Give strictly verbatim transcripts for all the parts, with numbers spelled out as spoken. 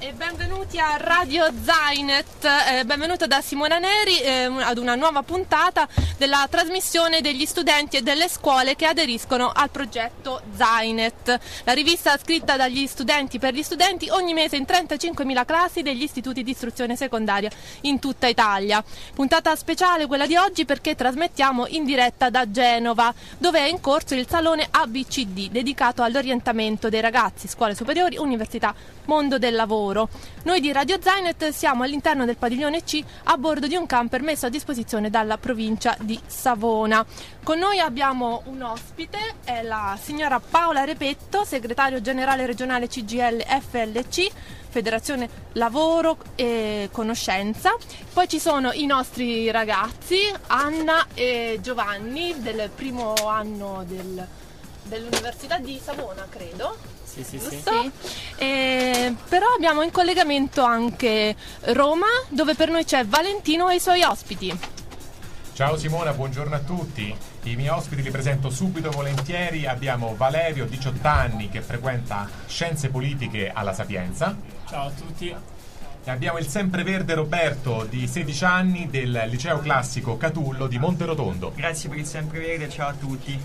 E benvenuti a Radio Zainet, eh, benvenuto da Simona Neri eh, ad una nuova puntata della trasmissione degli studenti e delle scuole che aderiscono al progetto Zainet, la rivista scritta dagli studenti per gli studenti ogni mese in trentacinquemila classi degli istituti di istruzione secondaria in tutta Italia. Puntata speciale quella di oggi perché trasmettiamo in diretta da Genova, dove è in corso il salone A B C D dedicato all'orientamento dei ragazzi, scuole superiori, università, mondo del lavoro. Noi di Radio Zainet siamo all'interno del padiglione C a bordo di un camper messo a disposizione dalla provincia di Savona. Con noi abbiamo un ospite, è la signora Paola Repetto, segretario generale regionale C G I L F L C, Federazione Lavoro e Conoscenza. Poi ci sono i nostri ragazzi Anna e Giovanni del primo anno del, dell'Università di Savona, credo. Sì, sì, Giusto? sì. Eh, però abbiamo in collegamento anche Roma, dove per noi c'è Valentino e i suoi ospiti. Ciao Simona, buongiorno a tutti. I miei ospiti li presento subito volentieri. Abbiamo Valerio, diciotto anni, che frequenta Scienze Politiche alla Sapienza. Ciao a tutti. E abbiamo il sempreverde Roberto, di sedici anni, del Liceo Classico Catullo di Monterotondo. Grazie per il sempreverde, ciao a tutti.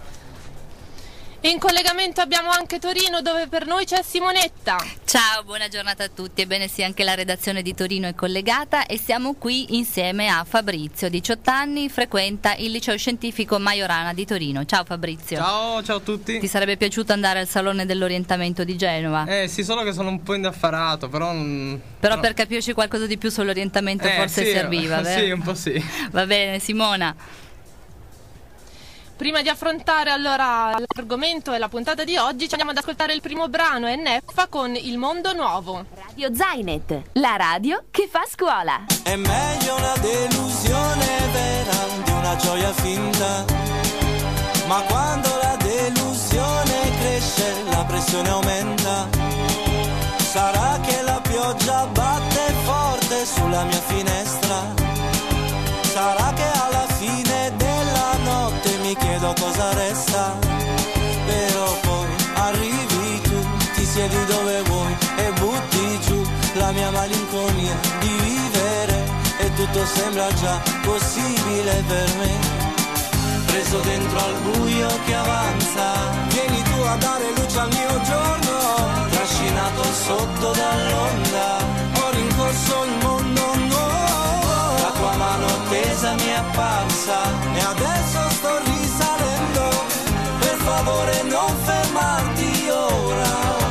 E in collegamento abbiamo anche Torino, dove per noi c'è Simonetta. Ciao, buona giornata a tutti. Ebbene sì, anche la redazione di Torino è collegata e siamo qui insieme a Fabrizio, diciotto anni, frequenta il liceo scientifico Majorana di Torino. Ciao Fabrizio. Ciao, ciao a tutti. Ti sarebbe piaciuto andare al Salone dell'Orientamento di Genova? Eh sì, solo che sono un po' indaffarato, però... Non... Però no. per capirci qualcosa di più sull'orientamento eh, forse sì, serviva, vero? Sì, un po' sì. Va bene, Simona. Prima di affrontare allora l'argomento e la puntata di oggi, ci andiamo ad ascoltare il primo brano, N F con Il Mondo Nuovo. Radio Zainet, la radio che fa scuola. È meglio una delusione vera di una gioia finta, ma quando la delusione cresce la pressione aumenta. Sarà che la pioggia batte forte sulla mia finestra, sarà che alla fine della notte mi chiedo cosa resta, però poi arrivi tu, ti siedi dove vuoi e butti giù la mia malinconia di vivere e tutto sembra già possibile per me. Preso dentro al buio che avanza, vieni tu a dare luce al mio giorno, trascinato sotto dall'onda, ho rincorso il mondo nuovo, la tua mano tesa mi è apparsa e adesso sto risalendo, per favore non fermarti ora.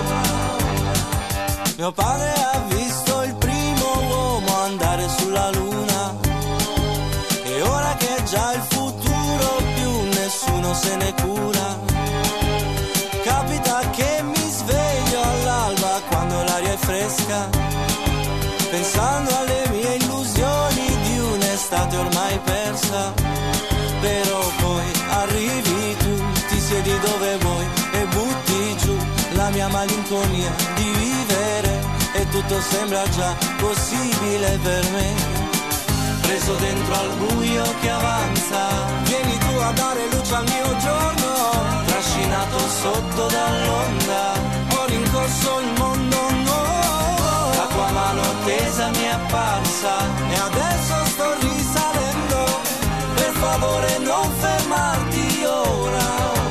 Mio padre ha visto il primo uomo andare sulla luna e ora che è già il futuro più nessuno se ne cura. Capita che mi sveglio all'alba quando l'aria è fresca, pensando alle mie illusioni di un'estate ormai persa, però poi arrivi tu, ti siedi dove vuoi e butti giù la mia malinconia di vivere e tutto sembra già possibile per me. Preso dentro al buio che avanza, vieni tu a dare luce al mio giorno, trascinato sotto dall'onda, ho rincorso il mondo nuovo, la tua mano tesa mi è apparsa e adesso sto risalendo, per favore non fermarti ora.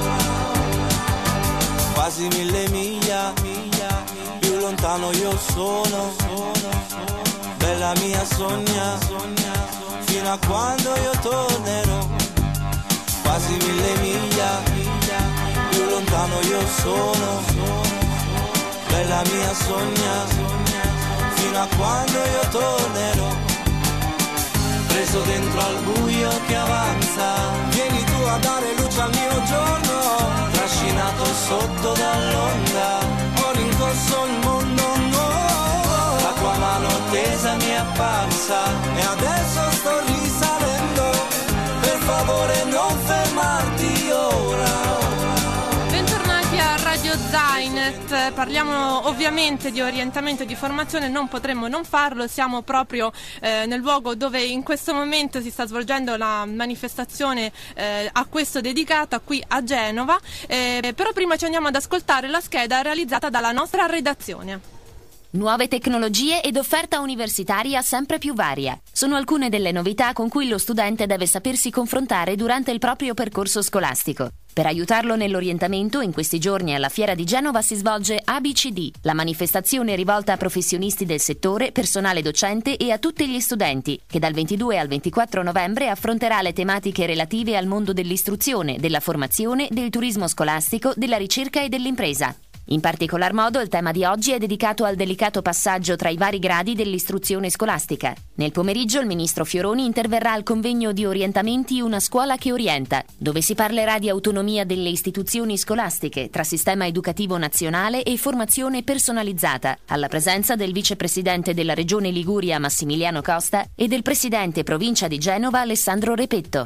Quasi mille miglia, miglia, più lontano io sono, bella mia sogna, fino a quando io tornerò. Quasi mille miglia, più lontano io sono, bella mia sogna, fino a quando io tornerò. Preso dentro al buio che avanza, vieni tu a dare luce al mio giorno, trascinato sotto dall'onda, ho rincorso il mondo nuovo, la tua mano tesa mi è apparsa e adesso sto risalendo, per favore non fermarti ora. Bentornati a Radio Zainet, parliamo ovviamente di orientamento e di formazione, non potremmo non farlo, siamo proprio eh, nel luogo dove in questo momento si sta svolgendo la manifestazione eh, a questo dedicata qui a Genova, eh, però prima ci andiamo ad ascoltare la scheda realizzata dalla nostra redazione. Nuove tecnologie ed offerta universitaria sempre più varia. Sono alcune delle novità con cui lo studente deve sapersi confrontare durante il proprio percorso scolastico. Per aiutarlo nell'orientamento, in questi giorni alla Fiera di Genova si svolge A B C D, la manifestazione rivolta a professionisti del settore, personale docente e a tutti gli studenti, che dal ventidue al ventiquattro novembre affronterà le tematiche relative al mondo dell'istruzione, della formazione, del turismo scolastico, della ricerca e dell'impresa. In particolar modo il tema di oggi è dedicato al delicato passaggio tra i vari gradi dell'istruzione scolastica. Nel pomeriggio il ministro Fioroni interverrà al convegno di orientamenti Una scuola che orienta, dove si parlerà di autonomia delle istituzioni scolastiche tra sistema educativo nazionale e formazione personalizzata, alla presenza del vicepresidente della Regione Liguria Massimiliano Costa e del presidente provincia di Genova Alessandro Repetto.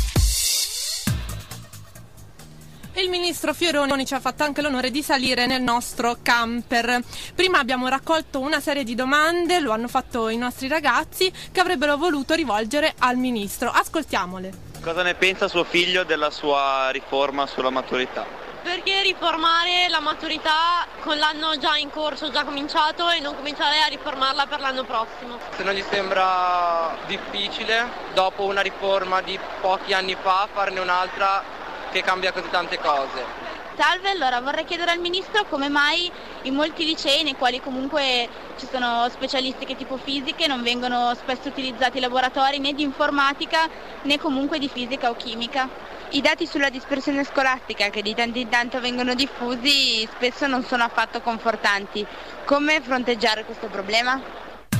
Il ministro Fioroni ci ha fatto anche l'onore di salire nel nostro camper. Prima abbiamo raccolto una serie di domande, lo hanno fatto i nostri ragazzi, che avrebbero voluto rivolgere al ministro. Ascoltiamole. Cosa ne pensa suo figlio della sua riforma sulla maturità? Perché riformare la maturità con l'anno già in corso, già cominciato, e non cominciare a riformarla per l'anno prossimo? Se non gli sembra difficile, dopo una riforma di pochi anni fa, farne un'altra che cambia così tante cose. Salve, allora vorrei chiedere al Ministro come mai in molti licei, nei quali comunque ci sono specialistiche tipo fisiche, non vengono spesso utilizzati laboratori né di informatica né comunque di fisica o chimica. I dati sulla dispersione scolastica, che di tanto in tanto vengono diffusi, spesso non sono affatto confortanti. Come fronteggiare questo problema?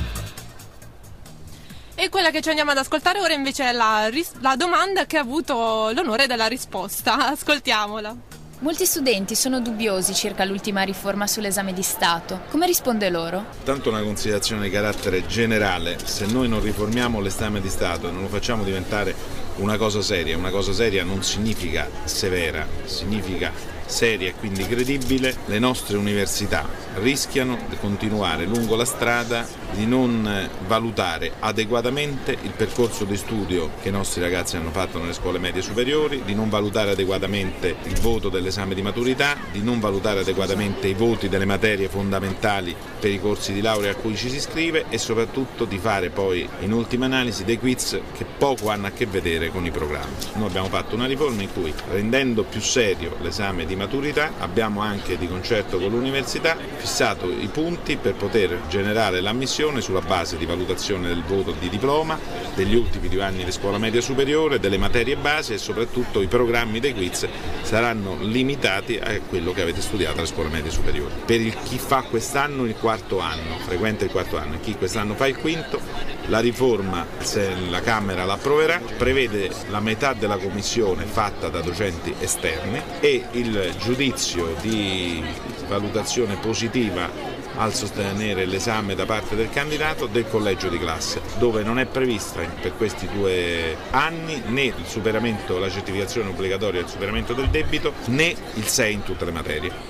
E quella che ci andiamo ad ascoltare ora invece è la, ris- la domanda che ha avuto l'onore della risposta. Ascoltiamola. Molti studenti sono dubbiosi circa l'ultima riforma sull'esame di Stato. Come risponde loro? Tanto una considerazione di carattere generale: se noi non riformiamo l'esame di Stato e non lo facciamo diventare una cosa seria, una cosa seria non significa severa, significa seria e quindi credibile, le nostre università rischiano di continuare lungo la strada di non valutare adeguatamente il percorso di studio che i nostri ragazzi hanno fatto nelle scuole medie superiori, di non valutare adeguatamente il voto dell'esame di maturità, di non valutare adeguatamente i voti delle materie fondamentali per i corsi di laurea a cui ci si iscrive, e soprattutto di fare poi in ultima analisi dei quiz che poco hanno a che vedere con i programmi. Noi abbiamo fatto una riforma in cui, rendendo più serio l'esame di maturità, abbiamo anche, di concerto con l'università, fissato i punti per poter generare l'ammissione sulla base di valutazione del voto di diploma, degli ultimi due anni di scuola media superiore, delle materie base, e soprattutto i programmi dei quiz saranno limitati a quello che avete studiato alle scuole medie superiori. Per il chi fa quest'anno il quarto anno, frequenta il quarto anno, e chi quest'anno fa il quinto, la riforma, se la Camera l'approverà, prevede la metà della commissione fatta da docenti esterni e il giudizio di valutazione positiva al sostenere l'esame da parte del candidato del collegio di classe, dove non è prevista per questi due anni né il superamento, la certificazione obbligatoria del superamento del debito, né il sei in tutte le materie.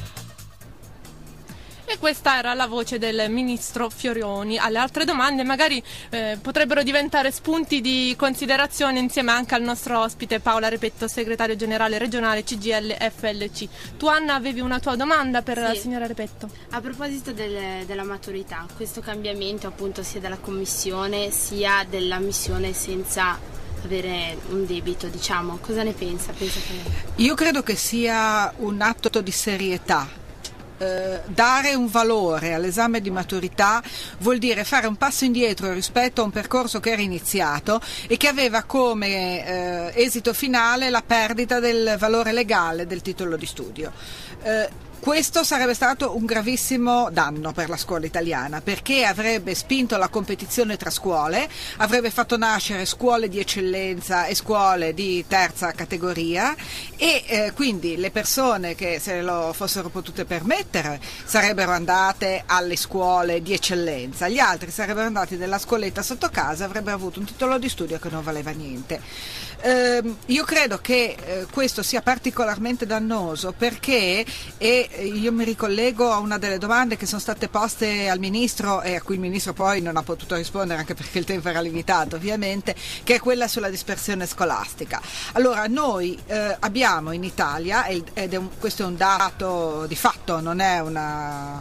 E questa era la voce del ministro Fioroni. Alle altre domande magari eh, potrebbero diventare spunti di considerazione insieme anche al nostro ospite Paola Repetto, segretario generale regionale C G I L F L C. Tu, Anna, avevi una tua domanda per sì. la signora Repetto? A proposito delle, della maturità, questo cambiamento appunto sia della commissione sia dell'ammissione senza avere un debito, diciamo, cosa ne pensa? pensa che... Io credo che sia un atto di serietà. Eh, dare un valore all'esame di maturità vuol dire fare un passo indietro rispetto a un percorso che era iniziato e che aveva come eh, esito finale la perdita del valore legale del titolo di studio. Eh, Questo sarebbe stato un gravissimo danno per la scuola italiana, perché avrebbe spinto la competizione tra scuole, avrebbe fatto nascere scuole di eccellenza e scuole di terza categoria e eh, quindi le persone che se lo fossero potute permettere sarebbero andate alle scuole di eccellenza, gli altri sarebbero andati nella scuoletta sotto casa e avrebbero avuto un titolo di studio che non valeva niente. Eh, io credo che eh, questo sia particolarmente dannoso perché, e io mi ricollego a una delle domande che sono state poste al Ministro e a cui il Ministro poi non ha potuto rispondere anche perché il tempo era limitato ovviamente, che è quella sulla dispersione scolastica. Allora noi eh, abbiamo in Italia, ed è un, questo è un dato di fatto, non è una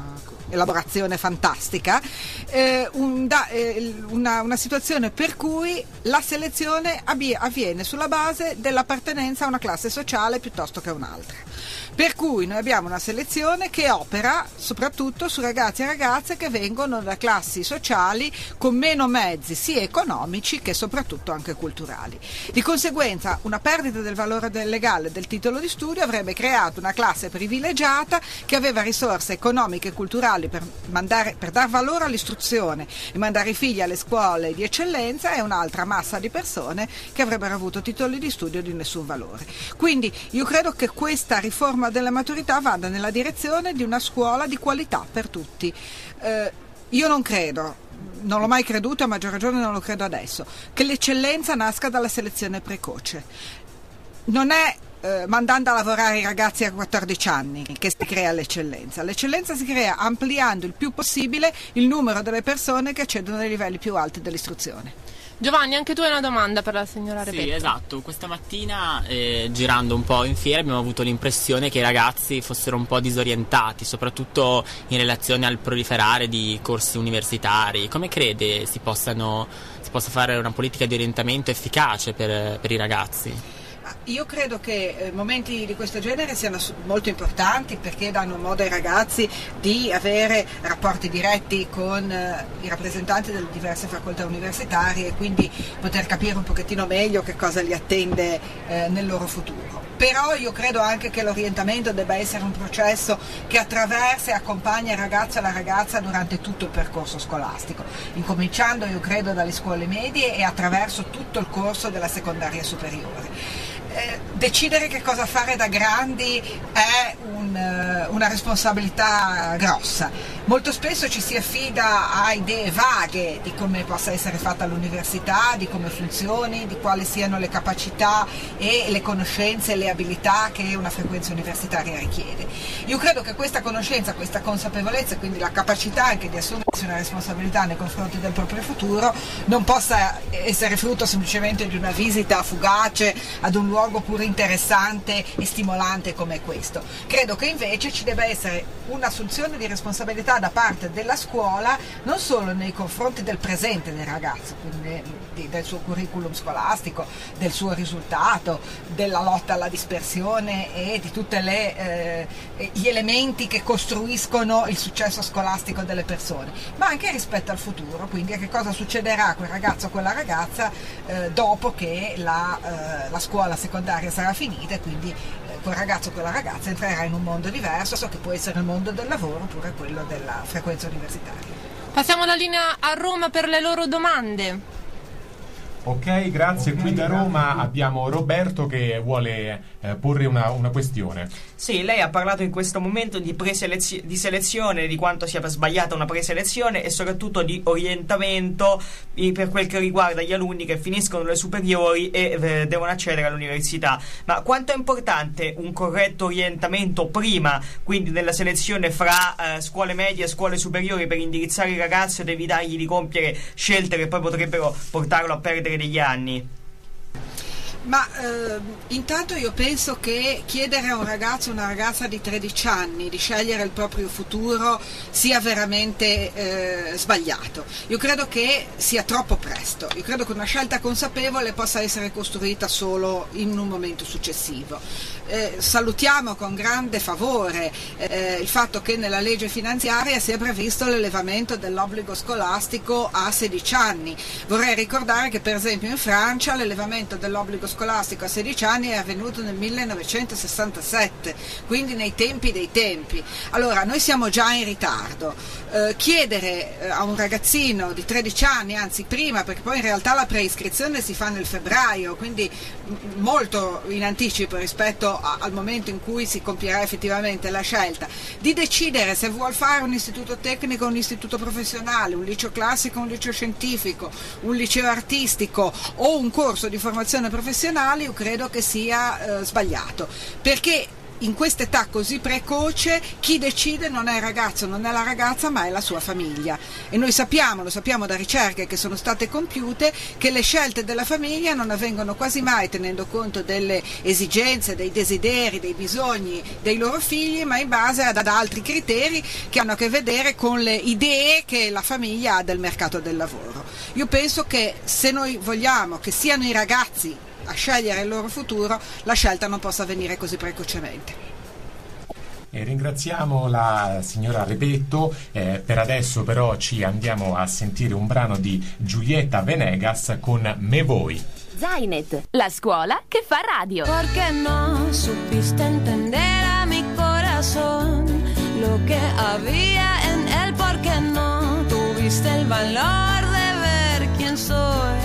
elaborazione fantastica, eh, un da, eh, una, una situazione per cui la selezione avviene sulla base dell'appartenenza a una classe sociale piuttosto che a un'altra. Per cui noi abbiamo una selezione che opera soprattutto su ragazzi e ragazze che vengono da classi sociali con meno mezzi sia economici che soprattutto anche culturali. Di conseguenza una perdita del valore del legale del titolo di studio avrebbe creato una classe privilegiata che aveva risorse economiche e culturali per, mandare, per dar valore all'istruzione e mandare i figli alle scuole di eccellenza, e un'altra massa di persone che avrebbero avuto titoli di studio di nessun valore. Quindi io credo che questa riforma della maturità vada nella direzione di una scuola di qualità per tutti. Eh, io non credo, non l'ho mai creduto, a maggior ragione non lo credo adesso, che l'eccellenza nasca dalla selezione precoce. Non è eh, mandando a lavorare i ragazzi a quattordici anni che si crea l'eccellenza. L'eccellenza si crea ampliando il più possibile il numero delle persone che accedono ai livelli più alti dell'istruzione. Giovanni, anche tu hai una domanda per la signora Rebecca. Sì, esatto. Questa mattina, eh, girando un po' in fiera, abbiamo avuto l'impressione che i ragazzi fossero un po' disorientati, soprattutto in relazione al proliferare di corsi universitari. Come crede si possano, si possa fare una politica di orientamento efficace per, per i ragazzi? Io credo che momenti di questo genere siano molto importanti perché danno modo ai ragazzi di avere rapporti diretti con i rappresentanti delle diverse facoltà universitarie e quindi poter capire un pochettino meglio che cosa li attende eh, nel loro futuro. Però io credo anche che l'orientamento debba essere un processo che attraversa e accompagna il ragazzo e la ragazza durante tutto il percorso scolastico, incominciando io credo dalle scuole medie e attraverso tutto il corso della secondaria superiore. Eh, decidere che cosa fare da grandi è un, uh, una responsabilità grossa. Molto spesso ci si affida a idee vaghe di come possa essere fatta l'università, di come funzioni, di quali siano le capacità e le conoscenze e le abilità che una frequenza universitaria richiede. Io credo che questa conoscenza, questa consapevolezza e quindi la capacità anche di assumersi una responsabilità nei confronti del proprio futuro non possa essere frutto semplicemente di una visita fugace ad un luogo pure interessante e stimolante come questo. Credo che invece ci debba essere un'assunzione di responsabilità da parte della scuola non solo nei confronti del presente del ragazzo, quindi del suo curriculum scolastico, del suo risultato, della lotta alla dispersione e di tutti eh, gli elementi che costruiscono il successo scolastico delle persone, ma anche rispetto al futuro, quindi a che cosa succederà a quel ragazzo o quella ragazza eh, dopo che la, eh, la scuola secondaria sarà finita e quindi eh, quel ragazzo o quella ragazza entrerà in un mondo diverso, so che può essere il mondo del lavoro oppure quello della frequenza universitaria. Passiamo la linea a Roma per le loro domande. Ok, grazie. Qui da Roma abbiamo Roberto che vuole eh, porre una, una questione. Sì, lei ha parlato in questo momento di, preselezio- di selezione, di quanto sia sbagliata una preselezione e soprattutto di orientamento per quel che riguarda gli alunni che finiscono le superiori e eh, devono accedere all'università. Ma quanto è importante un corretto orientamento prima, quindi nella selezione fra eh, scuole medie e scuole superiori, per indirizzare il ragazzo ed evitargli di compiere scelte che poi potrebbero portarlo a perdere degli anni? Ma eh, intanto io penso che chiedere a un ragazzo o una ragazza di tredici anni di scegliere il proprio futuro sia veramente eh, sbagliato. Io credo che sia troppo presto. Io credo che una scelta consapevole possa essere costruita solo in un momento successivo. Eh, salutiamo con grande favore eh, il fatto che nella legge finanziaria sia previsto l'elevamento dell'obbligo scolastico a sedici anni. Vorrei ricordare che per esempio in Francia l'elevamento dell'obbligo scolastico a sedici anni è avvenuto nel millenovecentosessantasette, quindi nei tempi dei tempi. Allora noi siamo già in ritardo. Eh, chiedere eh, a un ragazzino di tredici anni, anzi prima, perché poi in realtà la preiscrizione si fa nel febbraio, quindi m- molto in anticipo rispetto al momento in cui si compierà effettivamente la scelta, di decidere se vuol fare un istituto tecnico o un istituto professionale, un liceo classico o un liceo scientifico, un liceo artistico o un corso di formazione professionale, io credo che sia eh, sbagliato, perché in quest'età così precoce chi decide non è il ragazzo, non è la ragazza, ma è la sua famiglia. E noi sappiamo, lo sappiamo da ricerche che sono state compiute, che le scelte della famiglia non avvengono quasi mai tenendo conto delle esigenze, dei desideri, dei bisogni dei loro figli, ma in base ad altri criteri che hanno a che vedere con le idee che la famiglia ha del mercato del lavoro. Io penso che se noi vogliamo che siano i ragazzi a scegliere il loro futuro, la scelta non possa avvenire così precocemente. E ringraziamo la signora Repetto, eh, per adesso però ci andiamo a sentire un brano di Giulietta Venegas con Me Voy. Zainet, la scuola che fa radio. Porque no supiste entender a mi corazón lo que había en él, porque no tuviste el valor de ver quién soy.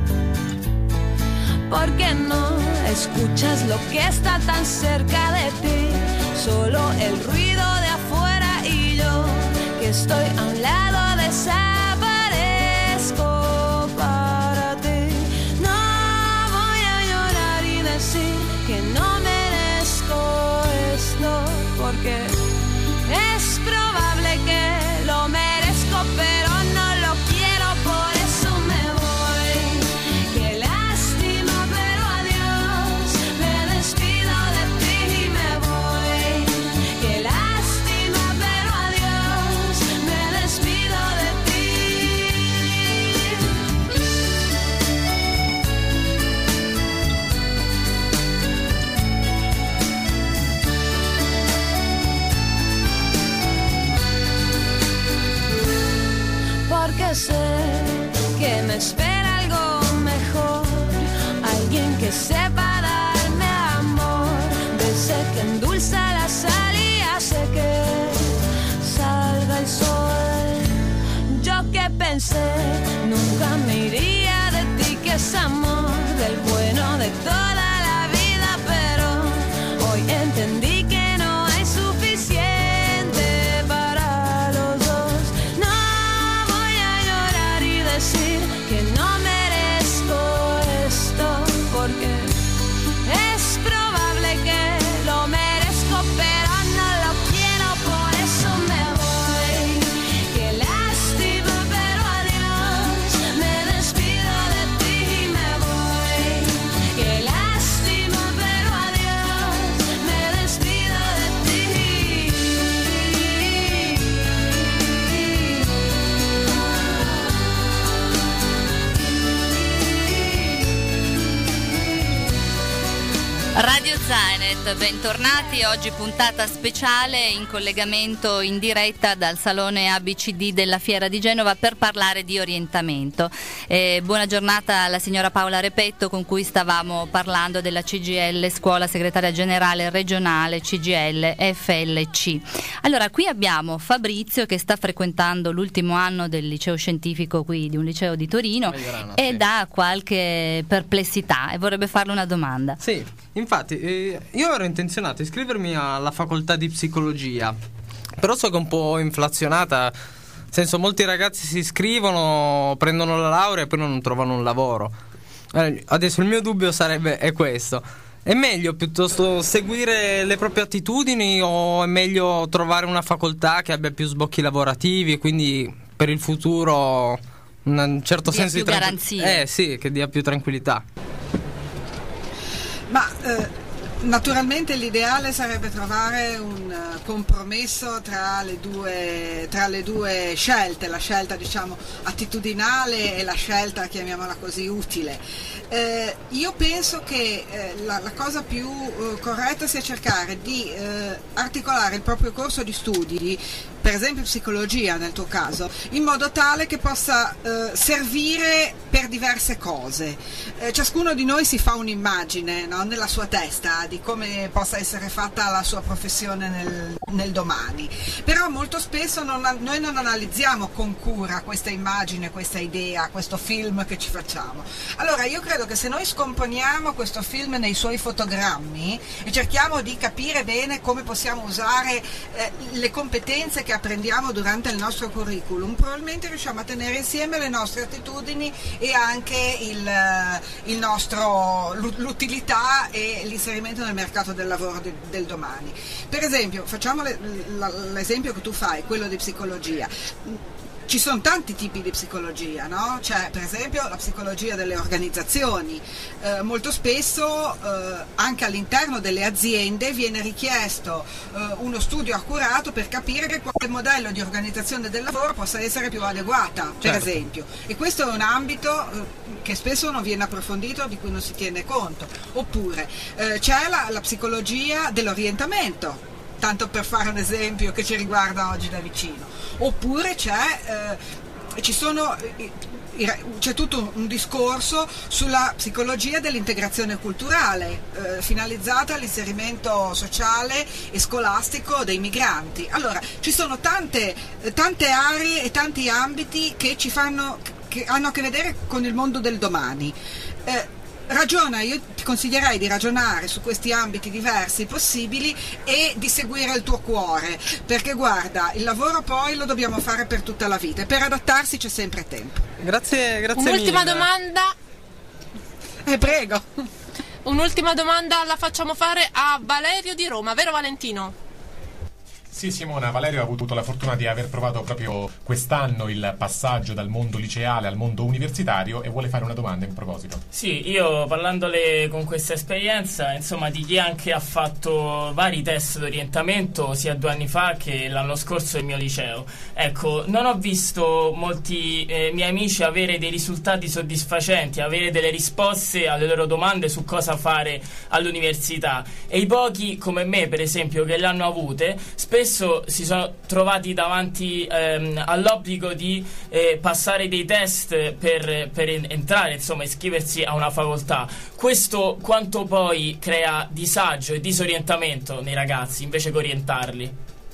Porque no escuchas lo que está tan cerca de ti, solo el ruido de afuera y yo que estoy a un lado desaparezco para ti. No voy a llorar y decir que no merezco esto, porque es probable que lo merezco, pero no lo quiero, por eso me voy. Qué lástima, pero adiós, me despido de ti y me voy. Qué lástima, pero adiós, me despido de ti. Porque sé que me espera algo mejor, alguien que sepa darme amor, de ese que endulza la sal y hace que salga el sol. Yo que pensé nunca me iría de ti, que es amor del bueno de toda la vida, pero hoy entendí que no hay suficiente para los dos. No voy a llorar y decir que no merezco esto, porque es probable que lo merezco, pero no lo quiero, por eso me voy. Qué lástima, pero adiós, me despido de ti y me voy. Qué lástima, pero adiós, me despido de ti. Radio Zainet, bentornati. Oggi puntata speciale in collegamento in diretta dal Salone A B C D della Fiera di Genova per parlare di orientamento. Eh, buona giornata alla signora Paola Repetto, con cui stavamo parlando della C G I L, Scuola Segretaria Generale Regionale C G I L F L C. Allora, qui abbiamo Fabrizio che sta frequentando l'ultimo anno del liceo scientifico qui di un liceo di Torino Majorana, ed sì. ha qualche perplessità e vorrebbe farle una domanda. Sì, infatti eh, io ero intenzionato a iscrivermi alla facoltà di psicologia, però so che è un po' inflazionata, nel senso molti ragazzi si iscrivono, prendono la laurea e poi non trovano un lavoro. Eh, adesso il mio dubbio sarebbe è questo: è meglio piuttosto seguire le proprie attitudini o è meglio trovare una facoltà che abbia più sbocchi lavorativi e quindi per il futuro un certo dia senso più di tranqu- garanzie. Eh sì, che dia più tranquillità. Ma eh, naturalmente l'ideale sarebbe trovare un uh, compromesso tra le due tra le due scelte, la scelta diciamo attitudinale e la scelta, chiamiamola così, utile. Eh, io penso che eh, la, la cosa più uh, corretta sia cercare di eh, articolare il proprio corso di studi, per esempio psicologia nel tuo caso, in modo tale che possa eh, servire per diverse cose. Eh, ciascuno di noi si fa un'immagine, no, nella sua testa di come possa essere fatta la sua professione nel, nel domani, però molto spesso non, noi non analizziamo con cura questa immagine, questa idea, questo film che ci facciamo. Allora io credo che se noi scomponiamo questo film nei suoi fotogrammi e cerchiamo di capire bene come possiamo usare eh, le competenze che apprendiamo durante il nostro curriculum, probabilmente riusciamo a tenere insieme le nostre attitudini e anche il, il nostro, l'utilità e l'inserimento nel mercato del lavoro de, del domani. Per esempio, facciamo le, l'esempio che tu fai, quello di psicologia. Ci sono tanti tipi di psicologia, no? C'è per esempio la psicologia delle organizzazioni, eh, molto spesso eh, anche all'interno delle aziende viene richiesto eh, uno studio accurato per capire quale modello di organizzazione del lavoro possa essere più adeguata, per certo. esempio. E questo è un ambito eh, che spesso non viene approfondito, di cui non si tiene conto. Oppure eh, c'è la, la psicologia dell'orientamento, tanto per fare un esempio che ci riguarda oggi da vicino. Oppure c'è, eh, ci sono, c'è tutto un, un discorso sulla psicologia dell'integrazione culturale, eh, finalizzata all'inserimento sociale e scolastico dei migranti. Allora, ci sono tante, tante aree e tanti ambiti che ci fanno, che hanno a che vedere con il mondo del domani. Eh, Ragiona, io ti consiglierei di ragionare su questi ambiti diversi possibili e di seguire il tuo cuore, perché guarda, il lavoro poi lo dobbiamo fare per tutta la vita e per adattarsi c'è sempre tempo. Grazie, grazie Un'ultima mille. domanda. Eh, prego. Un'ultima domanda la facciamo fare a Valerio di Roma, vero Valentino? Sì, Simona, Valerio ha avuto la fortuna di aver provato proprio quest'anno il passaggio dal mondo liceale al mondo universitario e vuole fare una domanda in proposito. Sì, io parlandole con questa esperienza, insomma, di chi anche ha fatto vari test di orientamento sia due anni fa che l'anno scorso nel mio liceo. Ecco, non ho visto molti eh, miei amici avere dei risultati soddisfacenti, avere delle risposte alle loro domande su cosa fare all'università, e i pochi come me, per esempio, che le hanno avute, spesso si sono trovati davanti ehm, all'obbligo di eh, passare dei test per, per entrare, insomma, iscriversi a una facoltà. Questo quanto poi crea disagio e disorientamento nei ragazzi invece che orientarli?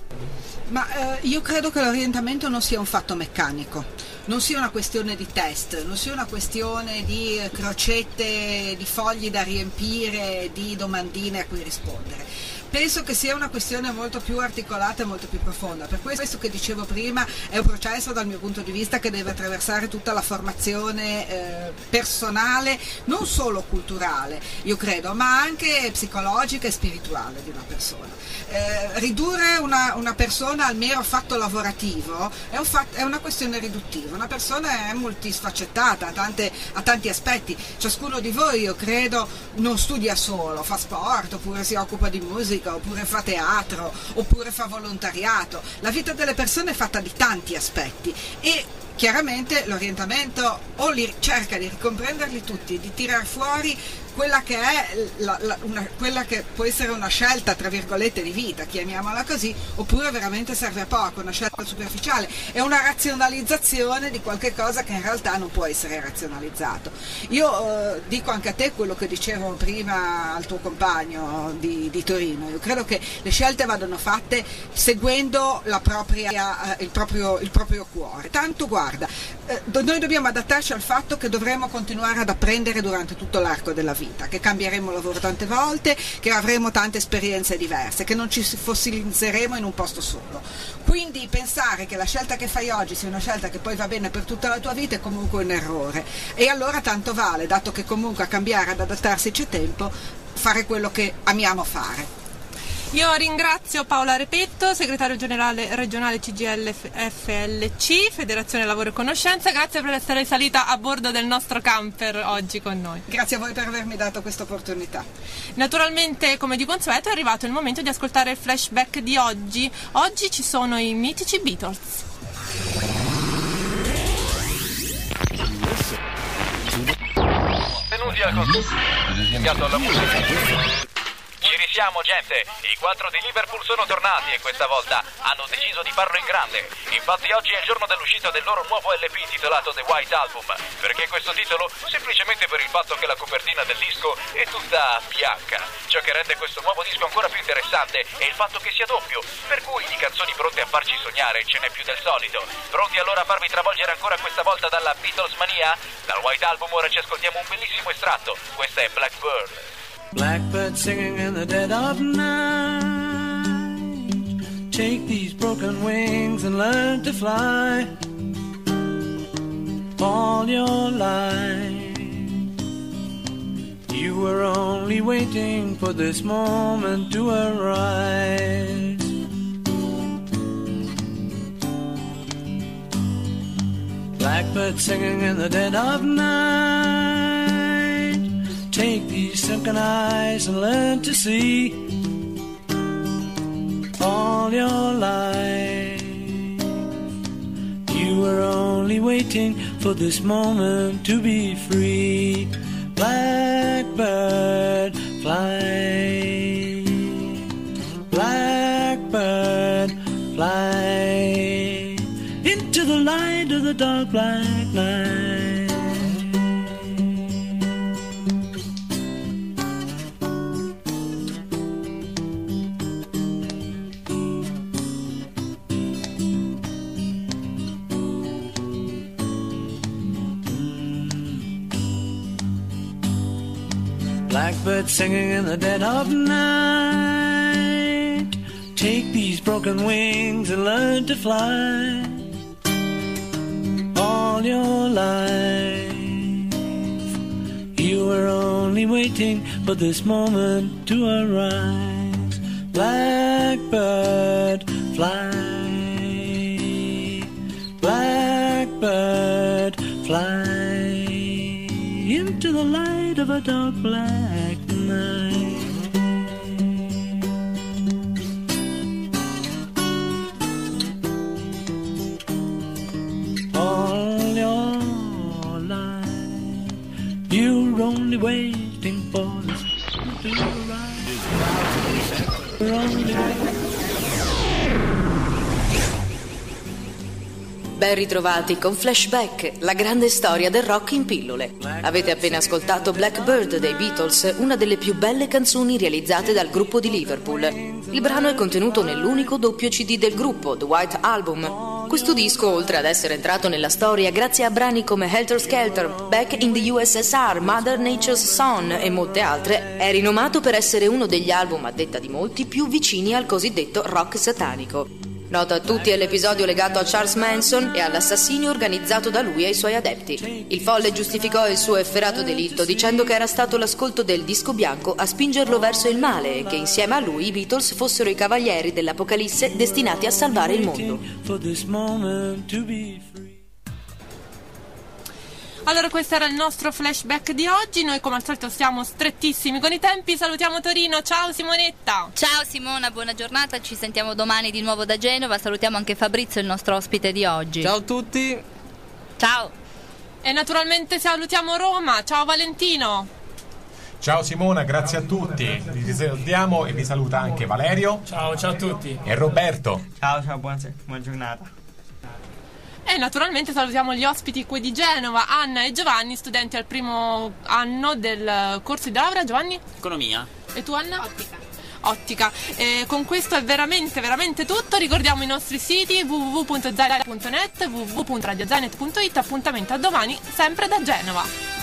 Ma eh, io credo che l'orientamento non sia un fatto meccanico, non sia una questione di test, non sia una questione di crocette, di fogli da riempire, di domandine a cui rispondere. Penso che sia una questione molto più articolata e molto più profonda. Per questo che dicevo prima è un processo dal mio punto di vista che deve attraversare tutta la formazione eh, personale, non solo culturale, io credo, ma anche psicologica e spirituale di una persona. Eh, ridurre una, una persona al mero fatto lavorativo è, un fatto, è una questione riduttiva. Una persona è multisfaccettata, ha, tante, ha tanti aspetti. Ciascuno di voi, io credo, non studia solo, fa sport, oppure si occupa di musica, oppure fa teatro, oppure fa volontariato. La vita delle persone è fatta di tanti aspetti e chiaramente l'orientamento o li cerca di ricomprenderli tutti, di tirar fuori quella che è la, la, una, quella che può essere una scelta tra virgolette di vita, chiamiamola così, oppure veramente serve a poco, una scelta superficiale, è una razionalizzazione di qualche cosa che in realtà non può essere razionalizzato. Io eh, dico anche a te quello che dicevo prima al tuo compagno di, di Torino. Io credo che le scelte vadano fatte seguendo la propria, eh, il, proprio, il proprio cuore. Tanto guarda, eh, noi dobbiamo adattarci al fatto che dovremo continuare ad apprendere durante tutto l'arco della vita, che cambieremo lavoro tante volte, che avremo tante esperienze diverse, che non ci fossilizzeremo in un posto solo. Quindi pensare che la scelta che fai oggi sia una scelta che poi va bene per tutta la tua vita è comunque un errore. E allora tanto vale, dato che comunque a cambiare, ad adattarsi c'è tempo, fare quello che amiamo fare. Io ringrazio Paola Repetto, segretario generale regionale C G I L F L C, Federazione Lavoro e Conoscenza. Grazie per essere salita a bordo del nostro camper oggi con noi. Grazie a voi per avermi dato questa opportunità. Naturalmente, come di consueto, è arrivato il momento di ascoltare il flashback di oggi. Oggi ci sono i mitici Beatles. Benvenuti al concerto alla musica. Ci risiamo, gente! I quattro di Liverpool sono tornati e questa volta hanno deciso di farlo in grande. Infatti oggi è il giorno dell'uscita del loro nuovo L P intitolato The White Album. Perché questo titolo? Semplicemente per il fatto che la copertina del disco è tutta bianca. Ciò che rende questo nuovo disco ancora più interessante è il fatto che sia doppio, per cui di canzoni pronte a farci sognare ce n'è più del solito. Pronti allora a farvi travolgere ancora questa volta dalla Beatles mania? Dal White Album ora ci ascoltiamo un bellissimo estratto. Questa è Blackbird. Blackbird singing in the dead of night, take these broken wings and learn to fly. All your life you were only waiting for this moment to arise. Blackbird singing in the dead of night. Take these sunken eyes and learn to see. All your life you were only waiting for this moment to be free. Blackbird fly, blackbird fly into the light of the dark black night. Blackbird singing in the dead of night. Take these broken wings and learn to fly. All your life you were only waiting for this moment to arise. Blackbird fly, blackbird fly into the light of a dark black night. All your life you're only waiting for this to rise. You're only waiting. Ben ritrovati con Flashback, la grande storia del rock in pillole. Avete appena ascoltato Blackbird dei Beatles, una delle più belle canzoni realizzate dal gruppo di Liverpool. Il brano è contenuto nell'unico doppio C D del gruppo, The White Album. Questo disco, oltre ad essere entrato nella storia grazie a brani come Helter Skelter, Back in the U S S R, Mother Nature's Son e molte altre, è rinomato per essere uno degli album, a detta di molti, più vicini al cosiddetto rock satanico. Noto a tutti è l'episodio legato a Charles Manson e all'assassinio organizzato da lui e i suoi adepti. Il folle giustificò il suo efferato delitto dicendo che era stato l'ascolto del disco bianco a spingerlo verso il male e che insieme a lui i Beatles fossero i cavalieri dell'Apocalisse destinati a salvare il mondo. Allora, questo era il nostro flashback di oggi. Noi come al solito siamo strettissimi con i tempi. Salutiamo Torino. Ciao Simonetta. Ciao Simona, buona giornata. Ci sentiamo domani di nuovo da Genova. Salutiamo anche Fabrizio, il nostro ospite di oggi. Ciao a tutti. Ciao. E naturalmente salutiamo Roma. Ciao Valentino. Ciao Simona, grazie a tutti. Vi salutiamo e vi saluta anche Valerio. Ciao, ciao a tutti. E Roberto. Ciao, ciao, buona, buona giornata. E naturalmente salutiamo gli ospiti qui di Genova, Anna e Giovanni, studenti al primo anno del corso di laurea. Giovanni? Economia. E tu, Anna? Ottica. Ottica. E con questo è veramente, veramente tutto. Ricordiamo i nostri siti w w w punto zainet punto net, w w w punto radio zainet punto it. Appuntamento a domani, sempre da Genova.